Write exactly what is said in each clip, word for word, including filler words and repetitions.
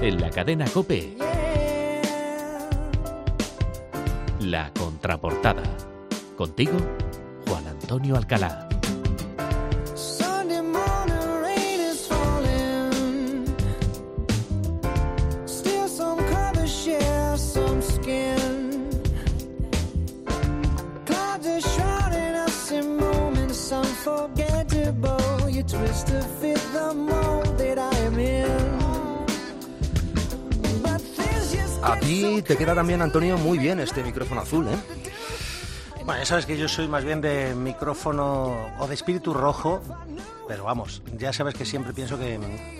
En la cadena COPE, La Contraportada. Contigo, Juan Antonio Alcalá. A ti te queda también, Antonio, muy bien este micrófono azul, ¿eh? Bueno, ya sabes que yo soy más bien de micrófono o de espíritu rojo, pero vamos, ya sabes que siempre pienso que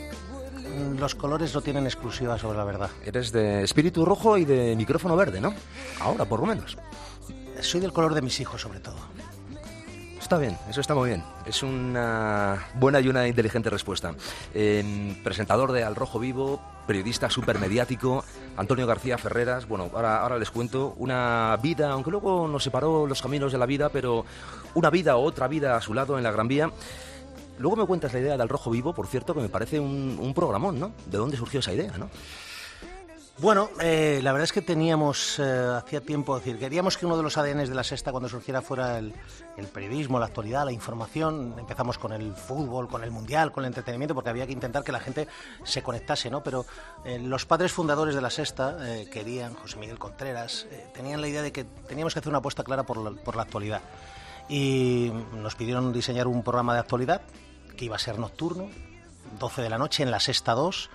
los colores no tienen exclusiva sobre la verdad. Eres de espíritu rojo y de micrófono verde, ¿no? Ahora, por lo menos. Soy del color de mis hijos, sobre todo. Está bien, eso está muy bien. Es una buena y una inteligente respuesta. Eh, presentador de Al Rojo Vivo, periodista supermediático, Antonio García Ferreras. Bueno, ahora, ahora les cuento una vida, aunque luego nos separó los caminos de la vida, pero una vida o otra vida a su lado en la Gran Vía. Luego me cuentas la idea de Al Rojo Vivo, por cierto, que me parece un, un programón, ¿no? ¿De dónde surgió esa idea, no? Bueno, eh, la verdad es que teníamos, eh, hacía tiempo, es decir, queríamos que uno de los A D Ns de la Sexta cuando surgiera fuera el, el periodismo, la actualidad, la información. Empezamos con el fútbol, con el mundial, con el entretenimiento, porque había que intentar que la gente se conectase, ¿no? Pero eh, los padres fundadores de la Sexta eh, querían, José Miguel Contreras, eh, tenían la idea de que teníamos que hacer una apuesta clara por la, por la actualidad. Y nos pidieron diseñar un programa de actualidad que iba a ser nocturno, doce de la noche, en la Sexta dos.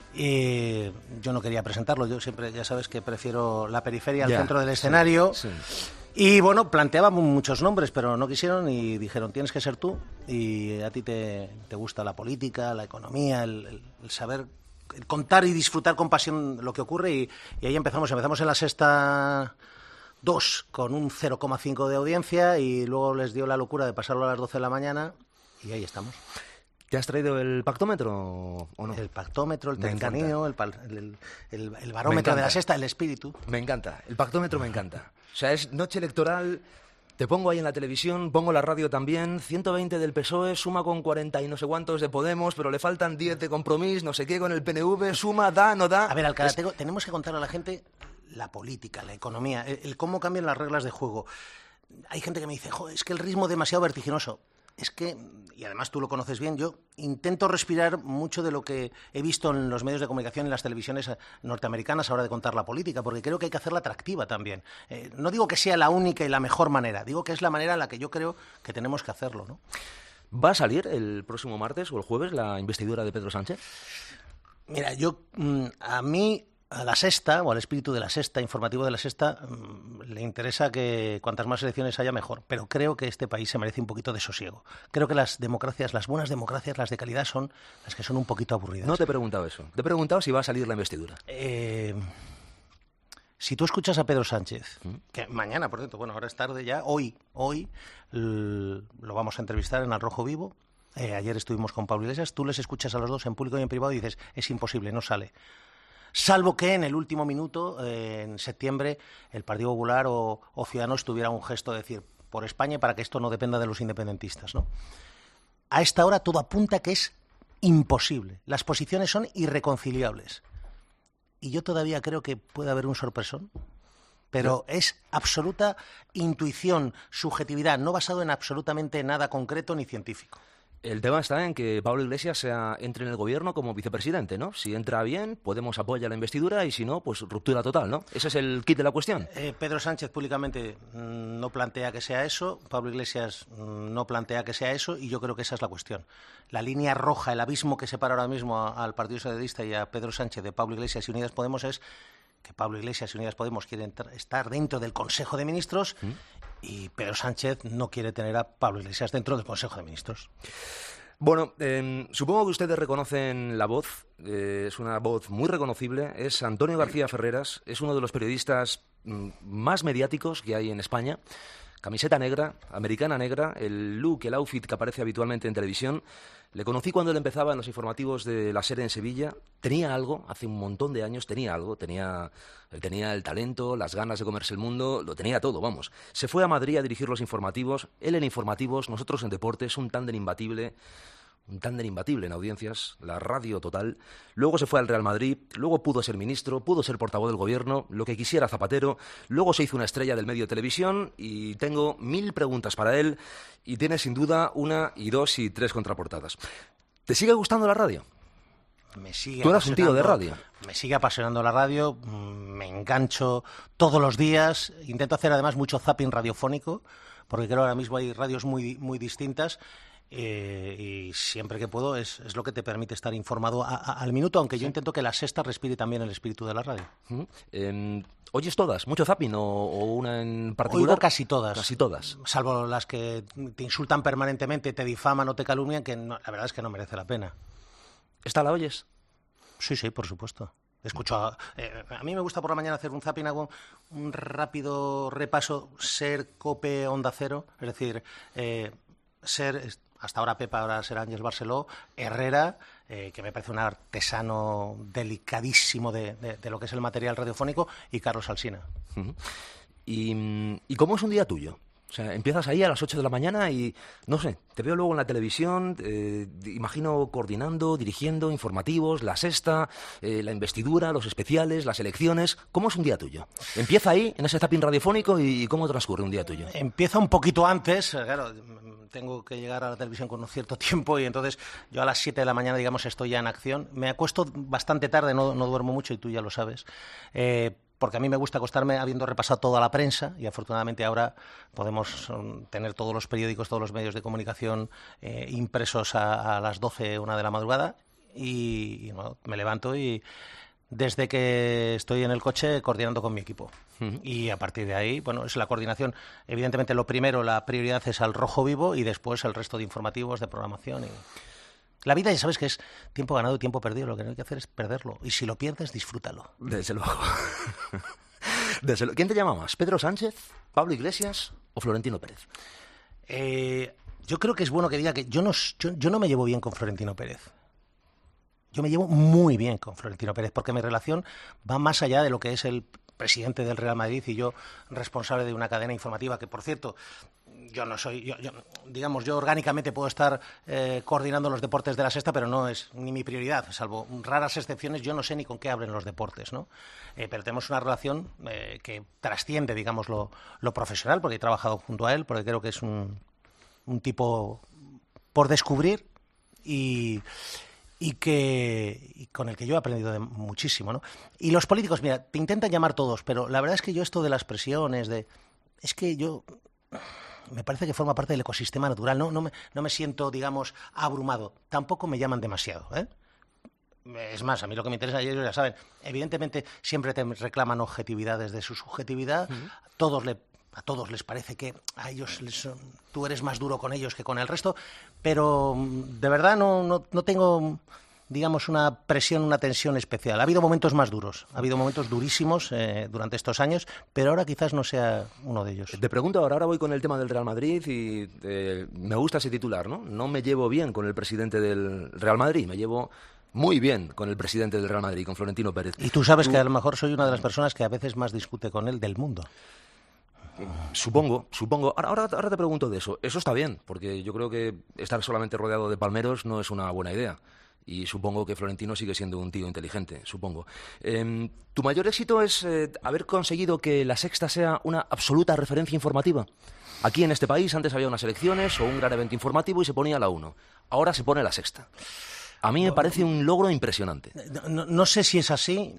Y yo no quería presentarlo, yo siempre, ya sabes que prefiero la periferia al ya, centro del escenario. Sí, sí. Y bueno, planteábamos muchos nombres, pero no quisieron y dijeron, tienes que ser tú, y a ti te, te gusta la política, la economía, el, el, el saber el contar y disfrutar con pasión lo que ocurre, y, y ahí empezamos, empezamos en la Sexta dos con un cero coma cinco de audiencia, y luego les dio la locura de pasarlo a las doce de la mañana, y ahí estamos. ¿Te has traído el pactómetro o no? El pactómetro, el telefonino, el, el, el, el barómetro de la Sexta, el espíritu. Me encanta, el pactómetro me encanta. O sea, es noche electoral, te pongo ahí en la televisión, pongo la radio también, ciento veinte del P S O E, suma con cuarenta y no sé cuántos de Podemos, pero le faltan diez de Compromís, no sé qué, con el P N V, suma, da, no da... A ver, Alcalá, es... tenemos que contarle a la gente la política, la economía, el, el cómo cambian las reglas de juego. Hay gente que me dice, joder, es que el ritmo es demasiado vertiginoso. Es que, y además tú lo conoces bien, yo intento respirar mucho de lo que he visto en los medios de comunicación, en las televisiones norteamericanas a la hora de contar la política, porque creo que hay que hacerla atractiva también. Eh, no digo que sea la única y la mejor manera, digo que es la manera en la que yo creo que tenemos que hacerlo, ¿no? ¿Va a salir el próximo martes o el jueves la investidura de Pedro Sánchez? Mira, yo, a mí... A la Sexta, o al espíritu de la Sexta, informativo de la Sexta, mmm, le interesa que cuantas más elecciones haya, mejor. Pero creo que este país se merece un poquito de sosiego. Creo que las democracias, las buenas democracias, las de calidad, son las que son un poquito aburridas. No te he preguntado eso. Te he preguntado si va a salir la investidura. Eh, si tú escuchas a Pedro Sánchez, ¿Mm? que mañana, por cierto, bueno, ahora es tarde ya, hoy, hoy l- lo vamos a entrevistar en Al Rojo Vivo. Eh, ayer estuvimos con Pablo Iglesias. Tú les escuchas a los dos en público y en privado y dices, es imposible, no sale. Salvo que en el último minuto, eh, en septiembre, el Partido Popular o, o Ciudadanos tuviera un gesto de decir por España para que esto no dependa de los independentistas, ¿no? A esta hora todo apunta que es imposible. Las posiciones son irreconciliables. Y yo todavía creo que puede haber un sorpresón. Pero es absoluta intuición, subjetividad, no basado en absolutamente nada concreto ni científico. El tema está en que Pablo Iglesias sea, entre en el gobierno como vicepresidente, ¿no? Si entra bien, Podemos apoya la investidura y si no, pues ruptura total, ¿no? Ese es el kit de la cuestión. Eh, Pedro Sánchez públicamente mmm, no plantea que sea eso, Pablo Iglesias mmm, no plantea que sea eso y yo creo que esa es la cuestión. La línea roja, el abismo que separa ahora mismo a, al Partido Socialista y a Pedro Sánchez de Pablo Iglesias y Unidas Podemos es que Pablo Iglesias y Unidas Podemos quieren estar dentro del Consejo de Ministros ¿Mm? y Pedro Sánchez no quiere tener a Pablo Iglesias dentro del Consejo de Ministros. Bueno, eh, supongo que ustedes reconocen la voz, eh, es una voz muy reconocible, es Antonio García Ferreras, es uno de los periodistas mm, más mediáticos que hay en España. Camiseta negra, americana negra, el look, el outfit que aparece habitualmente en televisión. Le conocí cuando él empezaba en los informativos de La Sera en Sevilla. Tenía algo, hace un montón de años tenía algo. Tenía, él tenía el talento, las ganas de comerse el mundo, lo tenía todo, vamos. Se fue a Madrid a dirigir los informativos, él en informativos, nosotros en deportes, un tándem imbatible. un tándem imbatible en audiencias, la radio total. Luego se fue al Real Madrid, luego pudo ser ministro, pudo ser portavoz del gobierno, lo que quisiera Zapatero. Luego se hizo una estrella del medio de televisión y tengo mil preguntas para él y tiene sin duda una y dos y tres contraportadas. ¿Te sigue gustando la radio? Me sigue Tú eras un tío de radio. Me sigue apasionando la radio, me engancho todos los días, intento hacer además mucho zapping radiofónico, porque creo que ahora mismo hay radios muy, muy distintas. Eh, y siempre que puedo es, es lo que te permite estar informado a, a, al minuto, aunque sí. Yo intento que la sexta respire también el espíritu de la radio. Uh-huh. eh, ¿Oyes todas? ¿Mucho zapping o, o una en particular? Oigo casi todas. Casi todas. Salvo las que te insultan permanentemente, te difaman o te calumnian, que no, la verdad es que no merece la pena. ¿Esta la oyes? Sí, sí, por supuesto. Escucho a, eh, a mí me gusta por la mañana hacer un zapping, hago un rápido repaso, Ser, COPE, Onda Cero, es decir, eh, Ser... Hasta ahora Pepa, ahora será Ángel Barceló, Herrera, eh, que me parece un artesano delicadísimo de, de, de lo que es el material radiofónico, y Carlos Alsina. Uh-huh. ¿Y, ¿Y cómo es un día tuyo? O sea, empiezas ahí a las ocho de la mañana y, no sé, te veo luego en la televisión, eh, imagino coordinando, dirigiendo, informativos, la sexta, eh, la investidura, los especiales, las elecciones. ¿Cómo es un día tuyo? Empieza ahí, en ese zapping radiofónico, y ¿cómo transcurre un día tuyo? Empieza un poquito antes, claro, tengo que llegar a la televisión con un cierto tiempo y entonces yo a las siete de la mañana, digamos, estoy ya en acción. Me acuesto bastante tarde, no, no duermo mucho y tú ya lo sabes. Eh, porque a mí me gusta acostarme habiendo repasado toda la prensa y afortunadamente ahora podemos um, tener todos los periódicos, todos los medios de comunicación eh, impresos a, a las doce, una de la madrugada y, y bueno, me levanto y desde que estoy en el coche coordinando con mi equipo. Uh-huh. Y a partir de ahí, bueno, es la coordinación. Evidentemente lo primero, la prioridad es al Rojo Vivo y después el resto de informativos, de programación y... La vida ya sabes que es tiempo ganado y tiempo perdido. Lo que no hay que hacer es perderlo. Y si lo pierdes, disfrútalo. Desde luego. Desde luego. ¿Quién te llama más? ¿Pedro Sánchez, Pablo Iglesias o Florentino Pérez? Eh, yo creo que es bueno que diga que yo no, yo, yo no me llevo bien con Florentino Pérez. Yo me llevo muy bien con Florentino Pérez porque mi relación va más allá de lo que es el presidente del Real Madrid y yo responsable de una cadena informativa que, por cierto, yo no soy, yo, yo, digamos, yo orgánicamente puedo estar eh, coordinando los deportes de la sexta, pero no es ni mi prioridad, salvo raras excepciones, yo no sé ni con qué abren los deportes, ¿no? Eh, pero tenemos una relación eh, que trasciende, digamos, lo, lo profesional, porque he trabajado junto a él, porque creo que es un, un tipo por descubrir y... y que y con el que yo he aprendido de muchísimo, ¿no? Y los políticos, mira, te intentan llamar todos, pero la verdad es que yo esto de las presiones, de es que yo me parece que forma parte del ecosistema natural, no no me, no me siento, digamos, abrumado. Tampoco me llaman demasiado, ¿eh? Es más, a mí lo que me interesa, ellos ya saben, evidentemente siempre te reclaman objetividad desde su subjetividad, uh-huh. todos le A todos les parece que a ellos les son, tú eres más duro con ellos que con el resto, pero de verdad no, no, no tengo, digamos, una presión, una tensión especial. Ha habido momentos más duros, ha habido momentos durísimos eh, durante estos años, pero ahora quizás no sea uno de ellos. Te pregunto ahora, ahora voy con el tema del Real Madrid y eh, me gusta ese titular, ¿no? No me llevo bien con el presidente del Real Madrid, me llevo... muy bien con el presidente del Real Madrid, con Florentino Pérez. Y tú sabes tú... que a lo mejor soy una de las personas que a veces más discute con él del mundo. Supongo, supongo. Ahora, ahora, ahora te pregunto de eso. Eso está bien, porque yo creo que estar solamente rodeado de palmeros no es una buena idea. Y supongo que Florentino sigue siendo un tío inteligente, supongo. Eh, ¿Tu mayor éxito es eh, haber conseguido que La Sexta sea una absoluta referencia informativa? Aquí en este país antes había unas elecciones o un gran evento informativo y se ponía la uno. Ahora se pone La Sexta. A mí me parece un logro impresionante. No, no, no sé si es así.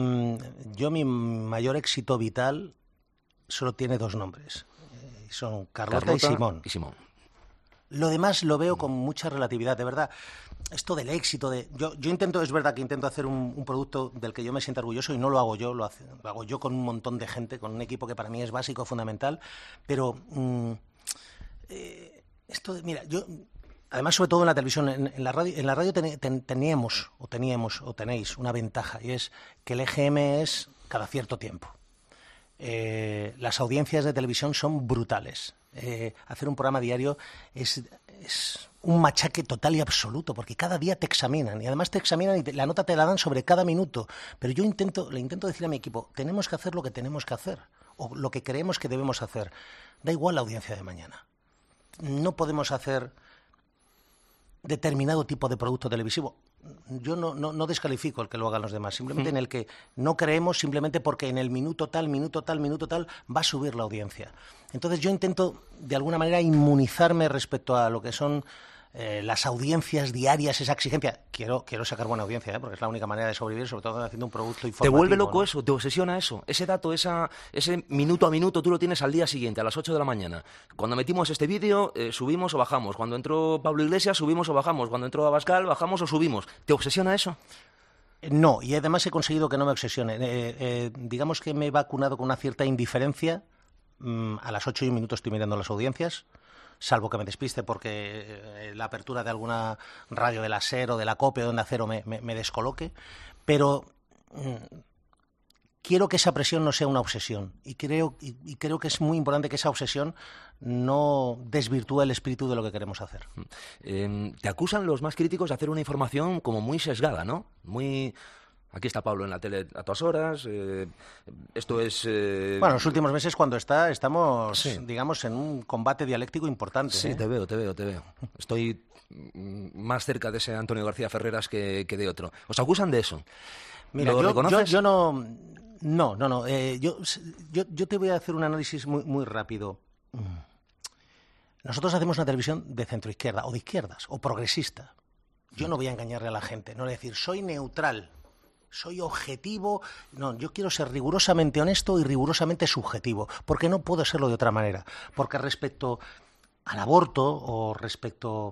Yo mi mayor éxito vital... solo tiene dos nombres. Eh, son Carlota, Carlota y Simón. y Simón. Lo demás lo veo con mucha relatividad, de verdad. Esto del éxito, de yo, yo intento, es verdad que intento hacer un, un producto del que yo me sienta orgulloso y no lo hago yo, lo, hace, lo hago yo con un montón de gente, con un equipo que para mí es básico, fundamental, pero mmm, eh, esto de, mira, yo... Además, sobre todo en la televisión, en, en la radio, en la radio ten, ten, teníamos, o teníamos, o tenéis una ventaja, y es que el E G M es cada cierto tiempo. Eh, las audiencias de televisión son brutales. Eh, hacer un programa diario es, es un machaque total y absoluto, porque cada día te examinan, y además te examinan y te, la nota te la dan sobre cada minuto. Pero yo intento, le intento decir a mi equipo, tenemos que hacer lo que tenemos que hacer, o lo que creemos que debemos hacer. Da igual la audiencia de mañana. No podemos hacer... determinado tipo de producto televisivo. Yo no, no, no descalifico el que lo hagan los demás, simplemente mm. en el que no creemos, simplemente porque en el minuto tal, minuto tal, minuto tal, va a subir la audiencia. Entonces yo intento, de alguna manera, inmunizarme respecto a lo que son eh, las audiencias diarias, esa exigencia. Quiero, quiero sacar buena audiencia, ¿eh? Porque es la única manera de sobrevivir, sobre todo haciendo un producto informativo. ¿Te vuelve loco, ¿no? eso? ¿Te obsesiona eso? Ese dato, esa, ese minuto a minuto, tú lo tienes al día siguiente, a las ocho de la mañana. Cuando metimos este vídeo, eh, subimos o bajamos. Cuando entró Pablo Iglesias, subimos o bajamos. Cuando entró Abascal, bajamos o subimos. ¿Te obsesiona eso? No, y además he conseguido que no me obsesione. Eh, eh, digamos que me he vacunado con una cierta indiferencia. Mm, a las ocho y un minuto estoy mirando las audiencias, salvo que me despiste porque eh, la apertura de alguna radio de la SER o de la COPE o de Onda Cero me, me, me descoloque. Pero mm, quiero que esa presión no sea una obsesión. Y creo, y, y creo que es muy importante que esa obsesión no desvirtúe el espíritu de lo que queremos hacer. Eh, te acusan los más críticos de hacer una información como muy sesgada, ¿no? Muy... Aquí está Pablo en la tele a todas horas. Eh, esto es... Eh... Bueno, los últimos meses cuando está, estamos, sí. digamos, en un combate dialéctico importante. Sí, ¿eh? te veo, te veo, te veo. Estoy más cerca de ese Antonio García Ferreras que, que de otro. ¿Os acusan de eso? Mira, ¿Lo yo, reconoces? Yo, yo no... No, no, no. Eh, yo, yo, yo te voy a hacer un análisis muy, muy rápido. Nosotros hacemos una televisión de centroizquierda, o de izquierdas, o progresista. Yo no voy a engañarle a la gente, no voy a decir, soy neutral, soy objetivo. No, yo quiero ser rigurosamente honesto y rigurosamente subjetivo, porque no puedo serlo de otra manera. Porque respecto al aborto, o respecto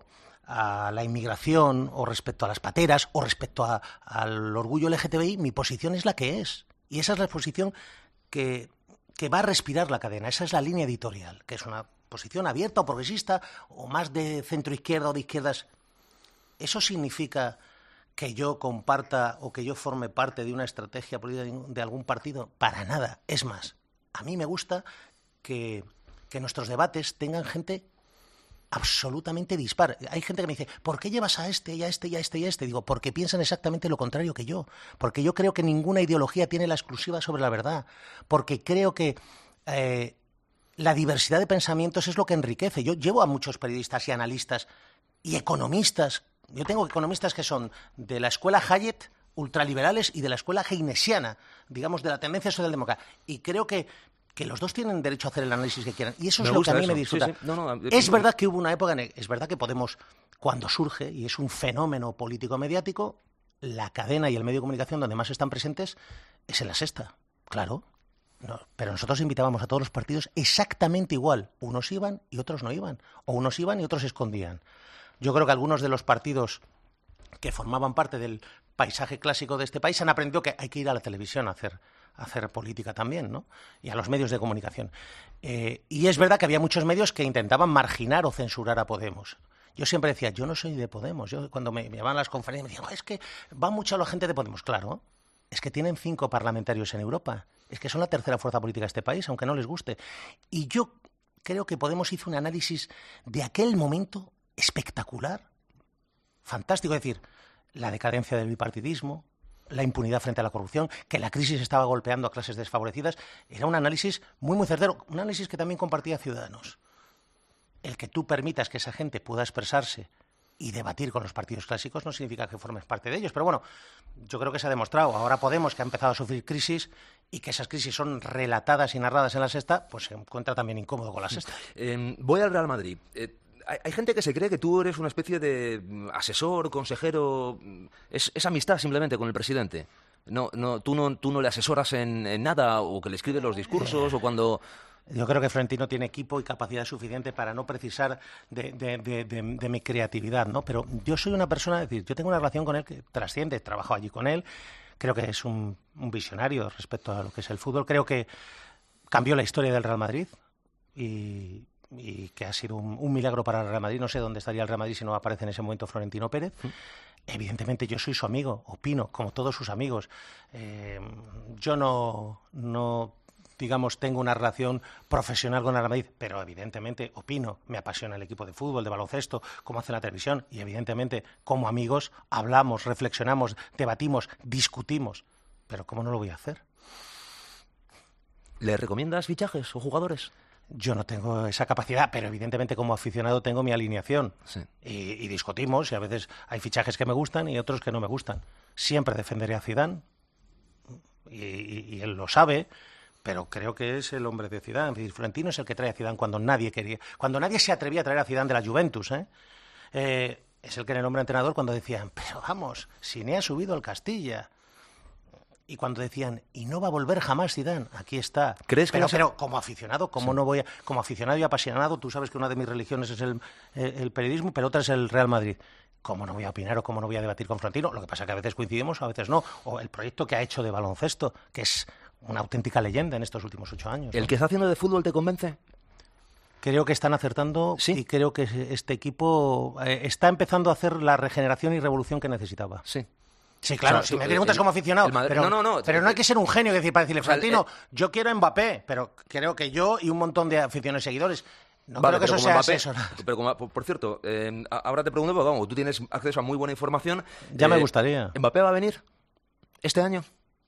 a la inmigración, o respecto a las pateras, o respecto a, al orgullo L G T B I, mi posición es la que es. Y esa es la posición que, que va a respirar la cadena. Esa es la línea editorial, que es una posición abierta o progresista, o más de centroizquierda o de izquierdas. ¿Eso significa que yo comparta o que yo forme parte de una estrategia política de algún partido? Para nada. Es más, a mí me gusta que, que nuestros debates tengan gente absolutamente dispar. Hay gente que me dice, ¿por qué llevas a este y a este y a este y a este? Digo, porque piensan exactamente lo contrario que yo. Porque yo creo que ninguna ideología tiene la exclusiva sobre la verdad. Porque creo que eh, la diversidad de pensamientos es lo que enriquece. Yo llevo a muchos periodistas y analistas y economistas. Yo tengo economistas que son de la escuela Hayek, ultraliberales, y de la escuela keynesiana, digamos, de la tendencia socialdemócrata. Y creo que que los dos tienen derecho a hacer el análisis que quieran. Y eso me es lo que a mí eso. me disfruta. Sí, sí. No, no, es verdad que hubo una época, en el, es verdad que Podemos, cuando surge, y es un fenómeno político-mediático, la cadena y el medio de comunicación donde más están presentes es en La Sexta. Claro. No, pero nosotros invitábamos a todos los partidos exactamente igual. Unos iban y otros no iban. O unos iban y otros se escondían. Yo creo que algunos de los partidos que formaban parte del paisaje clásico de este país han aprendido que hay que ir a la televisión a hacer... hacer política también, ¿no? Y a los medios de comunicación. Eh, y es verdad que había muchos medios que intentaban marginar o censurar a Podemos. Yo siempre decía, yo no soy de Podemos. Yo cuando me, me llamaban a las conferencias me decían, es que va mucha la gente de Podemos. Claro, es que tienen cinco parlamentarios en Europa. Es que son la tercera fuerza política de este país, aunque no les guste. Y yo creo que Podemos hizo un análisis de aquel momento espectacular, fantástico. Es decir, la decadencia del bipartidismo, la impunidad frente a la corrupción, que la crisis estaba golpeando a clases desfavorecidas. Era un análisis muy, muy certero, un análisis que también compartía Ciudadanos. El que tú permitas que esa gente pueda expresarse y debatir con los partidos clásicos no significa que formes parte de ellos. Pero bueno, yo creo que se ha demostrado. Ahora Podemos, que ha empezado a sufrir crisis y que esas crisis son relatadas y narradas en La Sexta, pues se encuentra también incómodo con La Sexta. Eh, voy al Real Madrid. Eh... Hay gente que se cree que tú eres una especie de asesor, consejero. Es, es amistad simplemente con el presidente. No, no, tú no, tú no le asesoras en, en nada, o que le escribes los discursos, o cuando... Yo creo que Florentino tiene equipo y capacidad suficiente para no precisar de, de, de, de, de mi creatividad, ¿no? Pero yo soy una persona, es decir, yo tengo una relación con él que trasciende. He trabajado allí con él. Creo que es un, un visionario respecto a lo que es el fútbol. Creo que cambió la historia del Real Madrid y... y que ha sido un, un milagro para el Real Madrid. No sé dónde estaría el Real Madrid si no aparece en ese momento Florentino Pérez. ¿Mm? Evidentemente yo soy su amigo, opino, como todos sus amigos. Eh, yo no, no, digamos, tengo una relación profesional con el Real Madrid, pero evidentemente opino, me apasiona el equipo de fútbol, de baloncesto, cómo hace la televisión, y evidentemente como amigos hablamos, reflexionamos, debatimos, discutimos. Pero ¿cómo no lo voy a hacer? ¿Le recomiendas fichajes o jugadores? Yo no tengo esa capacidad, pero evidentemente como aficionado tengo mi alineación. Sí. Y, y discutimos, y a veces hay fichajes que me gustan y otros que no me gustan. Siempre defenderé a Zidane, y, y, y él lo sabe, pero creo que es el hombre de Zidane. Es decir, Florentino es el que trae a Zidane cuando nadie quería, cuando nadie se atrevía a traer a Zidane de la Juventus, ¿eh? Eh, es el que en el nombre entrenador cuando decían, pero vamos, Siné ha subido al Castilla. Y cuando decían, y no va a volver jamás Zidane, aquí está. ¿Crees que pero, no se... pero como aficionado, ¿cómo Sí. no voy a, como aficionado y apasionado, tú sabes que una de mis religiones es el, el, el periodismo, pero otra es el Real Madrid. ¿Cómo no voy a opinar o cómo no voy a debatir con Florentino? Lo que pasa es que a veces coincidimos, a veces no. O el proyecto que ha hecho de baloncesto, que es una auténtica leyenda en estos últimos ocho años, ¿no? ¿El que está haciendo de fútbol te convence? Creo que están acertando ¿Sí? y creo que este equipo eh, está empezando a hacer la regeneración y revolución que necesitaba. Sí. Sí, claro, O sea, si tú- me preguntas el- como aficionado, el Madrid- pero, no, no, no, pero no hay que ser un genio, es decir, para decirle, O sea, el- Florentino, yo quiero a Mbappé, pero creo que yo y un montón de aficionados y seguidores, no Vale, creo que pero eso como sea Mbappé- asesorado. Pero como, por, por cierto, eh, a- ahora te pregunto, porque vamos, tú tienes acceso a muy buena información. Ya me Eh, gustaría. ¿Mbappé va a venir este año?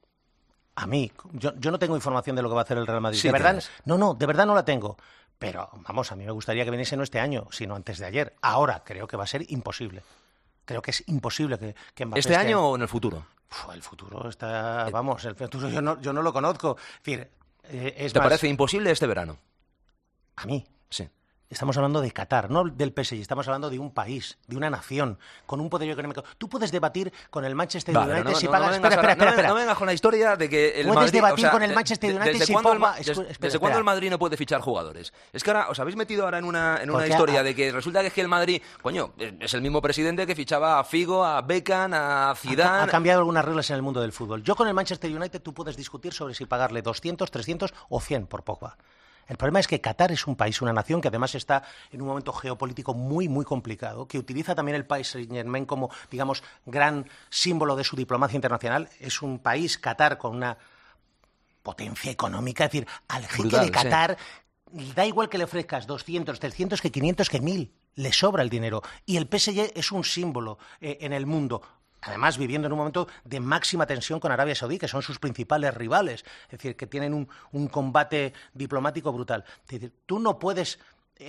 A mí, yo, yo no tengo información de lo que va a hacer el Real Madrid. Sí de verdad, tienes. no, no, de verdad no la tengo. Pero, vamos, a mí me gustaría que viniese no este año, sino antes de ayer. Ahora creo que va a ser imposible. Creo que es imposible que, que Mbappé ¿Este esté- año o en el futuro? Uf, el futuro está, vamos, el futuro yo no, yo no lo conozco. Es decir, eh, es ¿Te más, parece imposible este verano? a mí, Sí. estamos hablando de Qatar, no del P S G, estamos hablando de un país, de una nación, con un poder económico. Tú puedes debatir con el Manchester Vale, United no, no, si no, pagas... no espera, vengas espera, ahora- espera, no, espera. no vengas con la historia de que el Puedes Madrid... debatir o sea, con el de- Manchester de- United ¿Desde si cuándo, el, Pogba- Ma- des- Escu- espera, ¿desde espera. cuándo el Madrid no puede fichar jugadores? Es que ahora os habéis metido ahora en una, en una Porque historia a- de que resulta que es que el Madrid, coño, es el mismo presidente que fichaba a Figo, a Beckham, a Ha, Zidane... ha cambiado algunas reglas en el mundo del fútbol. Yo con el Manchester United tú puedes discutir sobre si pagarle doscientos, trescientos o cien por Pogba. El problema es que Qatar es un país, una nación que además está en un momento geopolítico muy, muy complicado, que utiliza también el país Saint-Germain como, digamos, gran símbolo de su diplomacia internacional. Es un país, Qatar, con una potencia económica. Es decir, al jeque Brutal, de Qatar da igual que le ofrezcas doscientos, trescientos, que quinientos, que mil. Le sobra el dinero. Y el P S G es un símbolo eh, en el mundo. Además, viviendo en un momento de máxima tensión con Arabia Saudí, que son sus principales rivales. Es decir, que tienen un, un combate diplomático brutal. Es decir, tú no puedes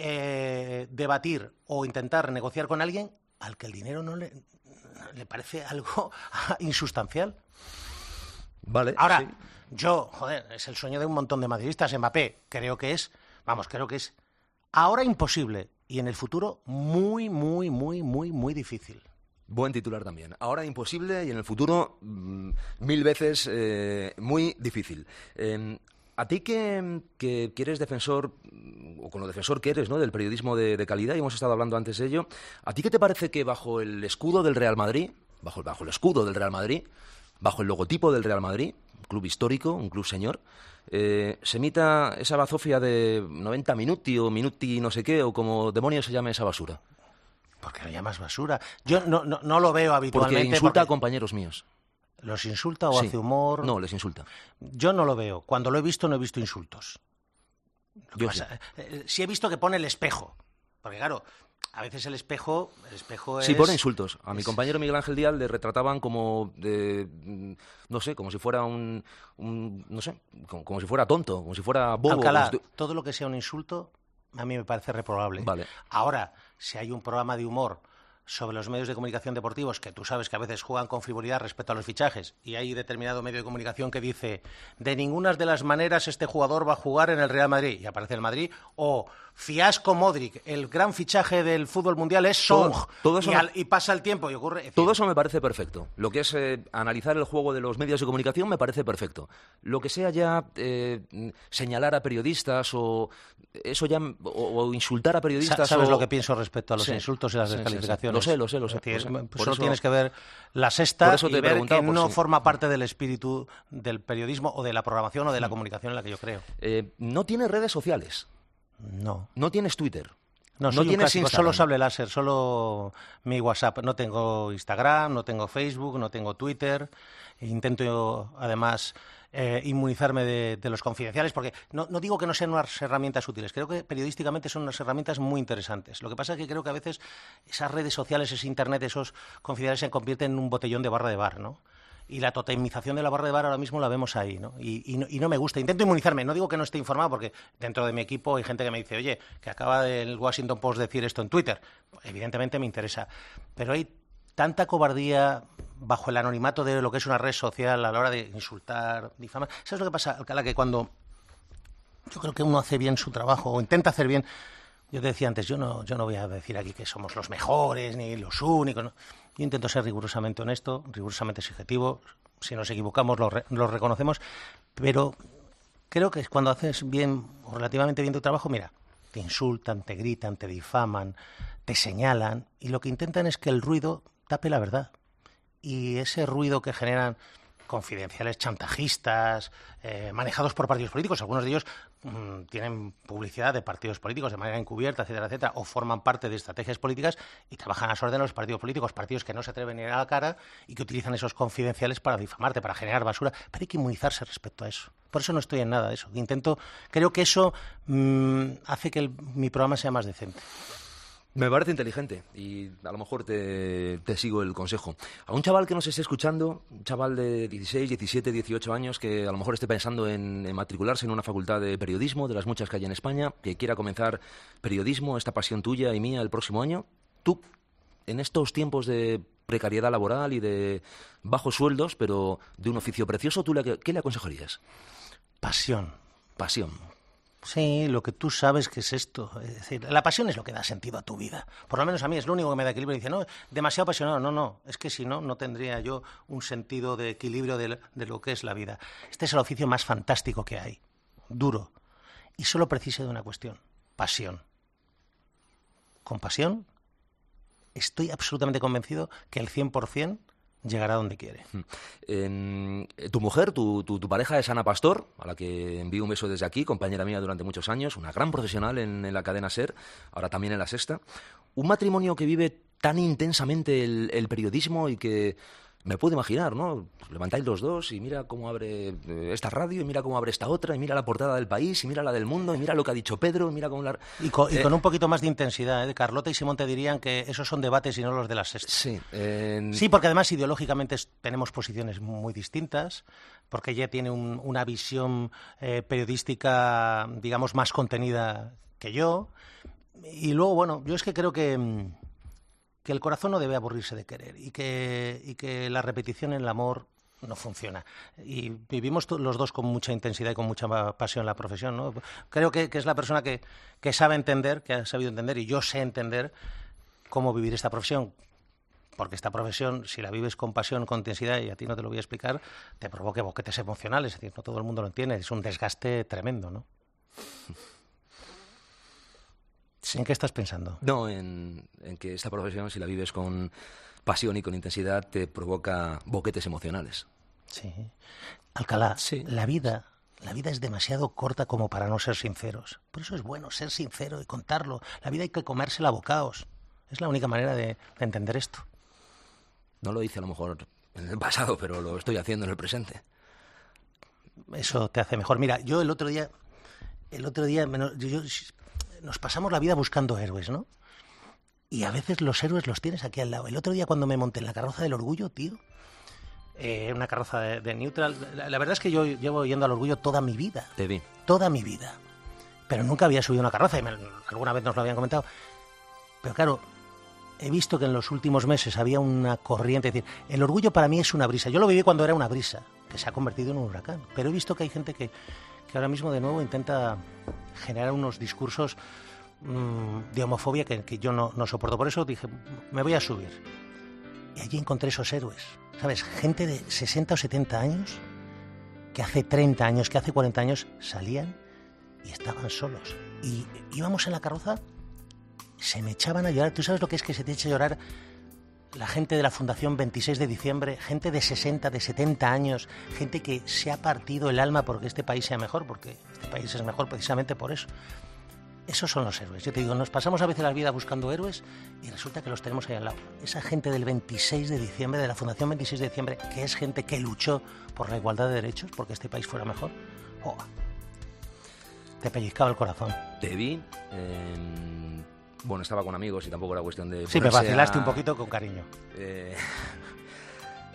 eh, debatir o intentar negociar con alguien al que el dinero no le, le parece algo insustancial. Vale, Ahora, sí. yo, joder, es el sueño de un montón de madridistas. Mbappé, creo que es, vamos, creo que es ahora imposible y en el futuro muy, muy, muy, muy, muy difícil. Buen titular también. Ahora imposible y en el futuro mm, mil veces eh, muy difícil. Eh, a ti que, que, que eres defensor, o con lo defensor que eres, ¿no?, del periodismo de, de calidad, y hemos estado hablando antes de ello, ¿a ti qué te parece que bajo el escudo del Real Madrid, bajo, bajo el escudo del Real Madrid, bajo el logotipo del Real Madrid, un club histórico, un club señor, eh, se emita esa bazofia de noventa minuti o minuti no sé qué, o como demonios se llame esa basura? ¿Por qué lo llamas basura? Yo no, no, no lo veo habitualmente. Porque insulta porque a compañeros míos. ¿Los insulta o Sí. hace humor? No, les insulta. Yo no lo veo. Cuando lo he visto, no he visto insultos. Lo que Yo pasa- eh, eh, sí he visto que pone el espejo. Porque claro, a veces el espejo, el espejo Sí, es... pone insultos. A mi es- compañero Miguel Ángel Díaz le retrataban como, de, mm, no sé, como si fuera un, un- no sé, como, como si fuera tonto, como si fuera bobo. Alcalá, como si- todo lo que sea un insulto a mí me parece reprobable. Vale. Ahora, si hay un programa de humor sobre los medios de comunicación deportivos, que tú sabes que a veces juegan con frivolidad respecto a los fichajes, y hay determinado medio de comunicación que dice de ninguna de las maneras este jugador va a jugar en el Real Madrid, y aparece el Madrid, o fiasco Modric, el gran fichaje del fútbol mundial es Song, Todo- todo eso y, no- al- y pasa el tiempo y ocurre... es decir, Todo eso me parece perfecto. Lo que es eh, analizar el juego de los medios de comunicación me parece perfecto. Lo que sea ya eh, mm, señalar a periodistas o eso ya o, o insultar a sa- periodistas. ¿Sabes o- lo que pienso respecto a los Sí, insultos y las sí, sí, sí. descalificaciones? Lo sé, lo sé, lo sé, Es decir, lo sé. pues Por solo eso- tienes que ver la sexta por eso te y he ver preguntado, que por no si- forma parte del espíritu del periodismo o de la programación o de la comunicación en la que yo creo. Eh, no tiene redes sociales, No. no tienes Twitter. No, No soy un tienes clásico, Instagram. solo sable láser, solo mi WhatsApp. No tengo Instagram, no tengo Facebook, no tengo Twitter. Intento, además, eh, inmunizarme de, de los confidenciales, porque no, no digo que no sean unas herramientas útiles. Creo que periodísticamente son unas herramientas muy interesantes. Lo que pasa es que creo que a veces esas redes sociales, ese Internet, esos confidenciales se convierten en un botellón de barra de bar, ¿no? y la totemización de la barra de bar ahora mismo la vemos ahí, ¿no? Y, y, no, y no me gusta. Intento inmunizarme. No digo que no esté informado, porque dentro de mi equipo hay gente que me dice, oye, que acaba el Washington Post decir esto en Twitter. Evidentemente me interesa. Pero hay tanta cobardía bajo el anonimato de lo que es una red social a la hora de insultar, difamar. ¿Sabes lo que pasa, Alcalá? Que cuando yo creo que uno hace bien su trabajo o intenta hacer bien... Yo te decía antes, yo no, yo no voy a decir aquí que somos los mejores ni los únicos. ¿No? Yo intento ser rigurosamente honesto, rigurosamente subjetivo. Si nos equivocamos lo, re, lo reconocemos. Pero creo que cuando haces bien o relativamente bien tu trabajo, mira, te insultan, te gritan, te difaman, te señalan. Y lo que intentan es que el ruido tape la verdad. Y ese ruido que generan confidenciales chantajistas, eh, manejados por partidos políticos. Algunos de ellos mmm, tienen publicidad de partidos políticos de manera encubierta, etcétera, etcétera, o forman parte de estrategias políticas y trabajan a las órdenes de los partidos políticos, partidos que no se atreven a ir a la cara y que utilizan esos confidenciales para difamarte, para generar basura. Pero hay que inmunizarse respecto a eso. Por eso no estoy en nada de eso. Intento, creo que eso mmm, hace que el, mi programa sea más decente. Me parece inteligente y a lo mejor te, te sigo el consejo. A un chaval que nos esté escuchando, un chaval de dieciséis, diecisiete, dieciocho años, que a lo mejor esté pensando en, en matricularse en una facultad de periodismo, de las muchas que hay en España, que quiera comenzar periodismo, esta pasión tuya y mía el próximo año, tú, en estos tiempos de precariedad laboral y de bajos sueldos, pero de un oficio precioso, ¿tú le, qué le aconsejarías? Pasión. Pasión. Sí, lo que tú sabes que es esto. Es decir, la pasión es lo que da sentido a tu vida. Por lo menos a mí es lo único que me da equilibrio. Dice, no, demasiado apasionado. No, no, es que si no, no tendría yo un sentido de equilibrio de, de lo que es la vida. Este es el oficio más fantástico que hay. Duro. Y solo precisa de una cuestión. Pasión. Con pasión, estoy absolutamente convencido que el cien por ciento llegará donde quiere. Eh, tu mujer, tu, tu, tu pareja es Ana Pastor, a la que envío un beso desde aquí, compañera mía durante muchos años, una gran profesional en, en la cadena SER, ahora también en La Sexta. Un matrimonio que vive tan intensamente el, el periodismo y que me puedo imaginar, ¿no? Levantáis los dos y mira cómo abre esta radio y mira cómo abre esta otra y mira la portada del País y mira la del Mundo y mira lo que ha dicho Pedro y mira cómo la... Y con, eh, y con un poquito más de intensidad, ¿eh? Carlota y Simón te dirían que esos son debates y no los de La Sexta. Sí. Eh... Sí, porque además ideológicamente tenemos posiciones muy distintas, porque ella tiene un, una visión eh, periodística, digamos, más contenida que yo. Y luego, bueno, yo es que creo que... que el corazón no debe aburrirse de querer y que, y que la repetición en el amor no funciona. Y vivimos los dos con mucha intensidad y con mucha pasión la profesión, ¿no? Creo que, que es la persona que, que sabe entender, que ha sabido entender, y yo sé entender cómo vivir esta profesión. Porque esta profesión, si la vives con pasión, con intensidad, y a ti no te lo voy a explicar, te provoque boquetes emocionales. Es decir, no todo el mundo lo entiende. Es un desgaste tremendo, ¿no? ¿En qué estás pensando? No, en, en que esta profesión, si la vives con pasión y con intensidad, te provoca boquetes emocionales. Sí. Alcalá, sí. la vida, la vida es demasiado corta como para no ser sinceros. Por eso es bueno ser sincero y contarlo. La vida hay que comérsela a bocados. Es la única manera de, de entender esto. No lo hice a lo mejor en el pasado, pero lo estoy haciendo en el presente. Eso te hace mejor. Mira, yo el otro día, el otro día, yo, yo, nos pasamos la vida buscando héroes, ¿no? Y a veces los héroes los tienes aquí al lado. El otro día cuando me monté en la carroza del Orgullo, tío, eh, una carroza de, de Neutral, la, la verdad es que yo llevo yendo al Orgullo toda mi vida. Te vi. Toda mi vida. Pero nunca había subido una carroza, y me, alguna vez nos lo habían comentado. Pero claro, he visto que en los últimos meses había una corriente, es decir, el Orgullo para mí es una brisa. Yo lo viví cuando era una brisa, que se ha convertido en un huracán. Pero he visto que hay gente que, que ahora mismo de nuevo intenta generar unos discursos mmm, de homofobia que, que yo no, no soporto. Por eso dije, me voy a subir. Y allí encontré esos héroes, ¿sabes? Gente de sesenta o setenta años, que hace treinta años, que hace cuarenta años salían y estaban solos. Y íbamos en la carroza, se me echaban a llorar. ¿Tú sabes lo que es que se te eche a llorar la gente de la Fundación veintiséis de diciembre, gente de sesenta, de setenta años, gente que se ha partido el alma porque este país sea mejor, porque este país es mejor precisamente por eso? Esos son los héroes. Yo te digo, nos pasamos a veces la vida buscando héroes y resulta que los tenemos ahí al lado. Esa gente del veintiséis de diciembre, de la Fundación veintiséis de diciembre, que es gente que luchó por la igualdad de derechos, porque este país fuera mejor, oh, te pellizcaba el corazón. Te vi, eh, bueno, estaba con amigos y tampoco era cuestión de... Sí, me vacilaste a... un poquito con cariño. Eh,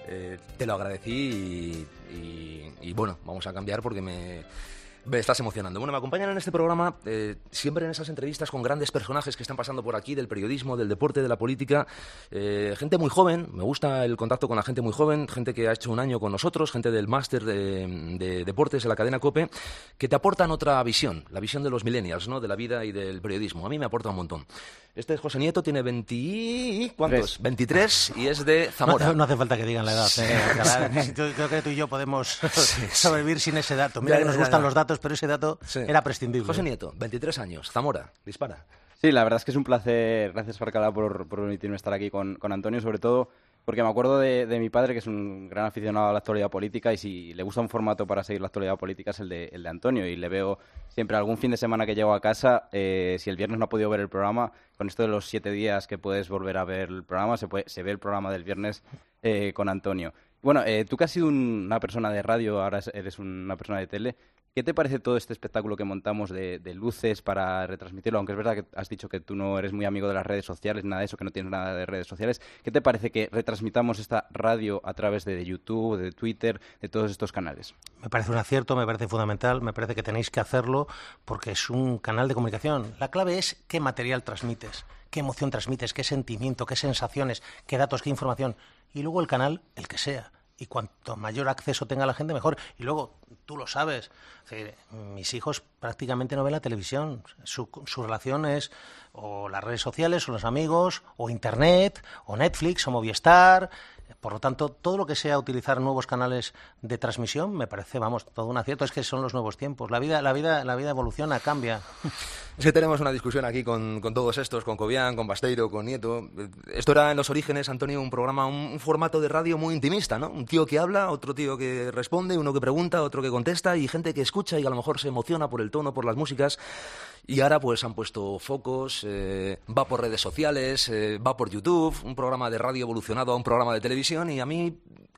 Eh, te lo agradecí y, y, y bueno, vamos a cambiar porque me... Me estás emocionando. Bueno, me acompañan en este programa eh, siempre en esas entrevistas con grandes personajes que están pasando por aquí, del periodismo, del deporte, de la política. Eh, gente muy joven, me gusta el contacto con la gente muy joven, gente que ha hecho un año con nosotros, gente del máster de, de deportes de la cadena COPE, que te aportan otra visión, la visión de los millennials, ¿no? De la vida y del periodismo. A mí me aporta un montón. Este es José Nieto, tiene veinte... ¿Cuántos? veintitrés y es de Zamora. No, no hace falta que digan la edad. ¿eh? Creo que tú y yo podemos sí, sobrevivir sin ese dato. Mira ya, que nos ya, gustan ya. los datos, pero ese dato sí. era prescindible. José Nieto, veintitrés años, Zamora, dispara. Sí, la verdad es que es un placer. Gracias, Alcalá, por, por permitirme estar aquí con, con Antonio, sobre todo porque me acuerdo de, de mi padre, que es un gran aficionado a la actualidad política, y si le gusta un formato para seguir la actualidad política es el de, el de Antonio, y le veo siempre algún fin de semana que llego a casa, eh, si el viernes no ha podido ver el programa, con esto de los siete días que puedes volver a ver el programa, se, puede, se ve el programa del viernes eh, con Antonio. Bueno, eh, tú que has sido un, una persona de radio, ahora eres una persona de tele, ¿qué te parece todo este espectáculo que montamos de, de luces para retransmitirlo? Aunque es verdad que has dicho que tú no eres muy amigo de las redes sociales, nada de eso, que no tienes nada de redes sociales. ¿Qué te parece que retransmitamos esta radio a través de YouTube, de Twitter, de todos estos canales? Me parece un acierto, me parece fundamental, me parece que tenéis que hacerlo porque es un canal de comunicación. La clave es qué material transmites, qué emoción transmites, qué sentimiento, qué sensaciones, qué datos, qué información. Y luego el canal, el que sea. Y cuanto mayor acceso tenga la gente, mejor. Y luego, tú lo sabes, es decir, mis hijos prácticamente no ven la televisión. Su, su relación es o las redes sociales, o los amigos, o Internet, o Netflix, o Movistar. Por lo tanto, todo lo que sea utilizar nuevos canales de transmisión me parece, vamos, todo un acierto. Es que son los nuevos tiempos. La vida, la vida, la vida evoluciona, cambia. Es que tenemos una discusión aquí con, con todos estos, con Cobian, con Basteiro, con Nieto. Esto era en los orígenes, Antonio, un programa, un, un formato de radio muy intimista, ¿no? Un tío que habla, otro tío que responde, uno que pregunta, otro que contesta, y gente que escucha y a lo mejor se emociona por el tono, por las músicas. Y ahora pues han puesto focos, eh, va por redes sociales, eh, va por YouTube, un programa de radio evolucionado a un programa de televisión, y a mí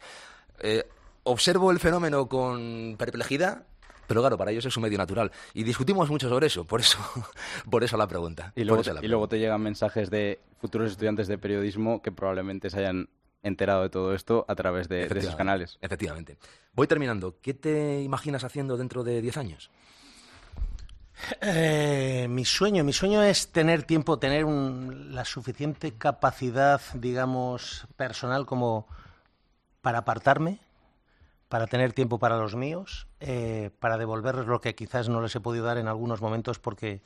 eh, observo el fenómeno con perplejidad, pero claro, para ellos es un medio natural. Y discutimos mucho sobre eso, por eso, por eso la pregunta. Y luego, la y luego te llegan mensajes de futuros estudiantes de periodismo que probablemente se hayan enterado de todo esto a través de, de esos canales. Efectivamente. Voy terminando. ¿Qué te imaginas haciendo dentro de diez años? Eh, mi sueño, mi sueño es tener tiempo, tener un, la suficiente capacidad, digamos, personal como para apartarme, para tener tiempo para los míos, eh, para devolverles lo que quizás no les he podido dar en algunos momentos porque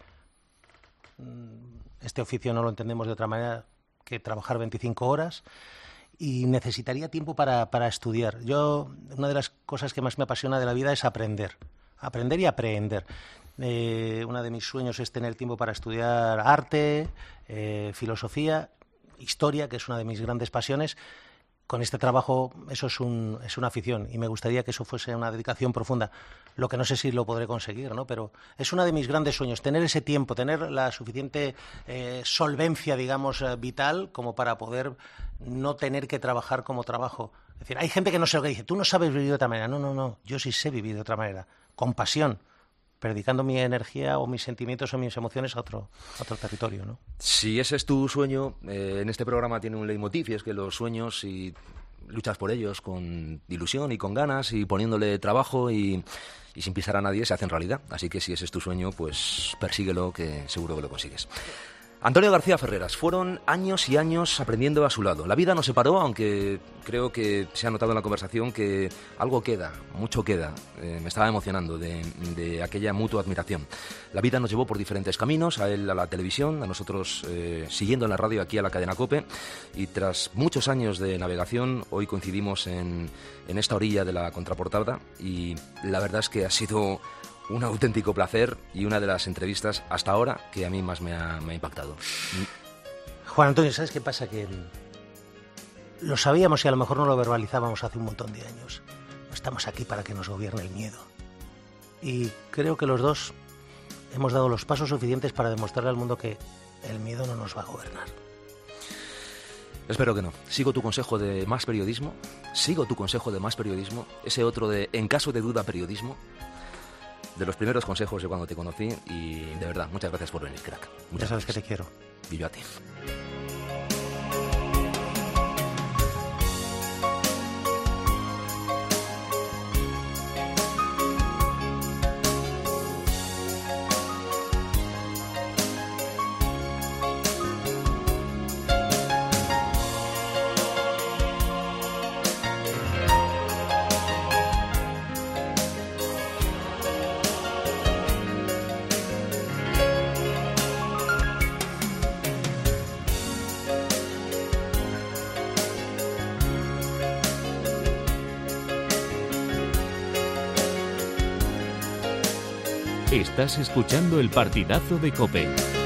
mm, este oficio no lo entendemos de otra manera que trabajar veinticinco horas, y necesitaría tiempo para, para estudiar. Yo, una de las cosas que más me apasiona de la vida es aprender, aprender y aprehender. Eh, uno de mis sueños es tener tiempo para estudiar arte, eh, filosofía, historia, que es una de mis grandes pasiones. Con este trabajo eso es, un, es una afición y me gustaría que eso fuese una dedicación profunda. Lo que no sé si lo podré conseguir, ¿no? Pero es uno de mis grandes sueños, tener ese tiempo, tener la suficiente eh, solvencia, digamos, eh, vital como para poder no tener que trabajar como trabajo. Es decir, hay gente que no sé lo que dice, tú no sabes vivir de otra manera. No, no, no, yo sí sé vivir de otra manera, con pasión, dedicando mi energía o mis sentimientos o mis emociones a otro, a otro territorio, ¿no? Si ese es tu sueño, eh, en este programa tiene un leitmotiv, y es que los sueños, si luchas por ellos con ilusión y con ganas y poniéndole trabajo y, y sin pisar a nadie, se hacen realidad. Así que si ese es tu sueño, pues persíguelo, que seguro que lo consigues. Antonio García Ferreras, fueron años y años aprendiendo a su lado. La vida nos separó, aunque creo que se ha notado en la conversación que algo queda, mucho queda. Eh, me estaba emocionando de, de aquella mutua admiración. La vida nos llevó por diferentes caminos, a él a la televisión, a nosotros eh, siguiendo en la radio aquí a la cadena COPE, y tras muchos años de navegación, hoy coincidimos en, en esta orilla de la contraportada, y la verdad es que ha sido un auténtico placer y una de las entrevistas hasta ahora que a mí más me ha, me ha impactado. Juan Antonio, ¿sabes qué pasa? Que lo sabíamos y a lo mejor no lo verbalizábamos hace un montón de años. No estamos aquí para que nos gobierne el miedo. Y creo que los dos hemos dado los pasos suficientes para demostrarle al mundo que el miedo no nos va a gobernar. Espero que no. Sigo tu consejo de más periodismo, sigo tu consejo de más periodismo, ese otro de en caso de duda periodismo, de los primeros consejos de cuando te conocí, y de verdad, muchas gracias por venir, crack. Muchas ya sabes gracias. Que te quiero. Y yo a ti. Estás escuchando el partidazo de COPE.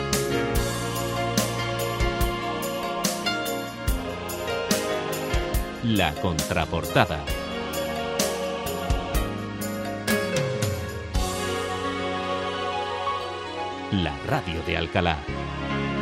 La contraportada. La radio de Alcalá.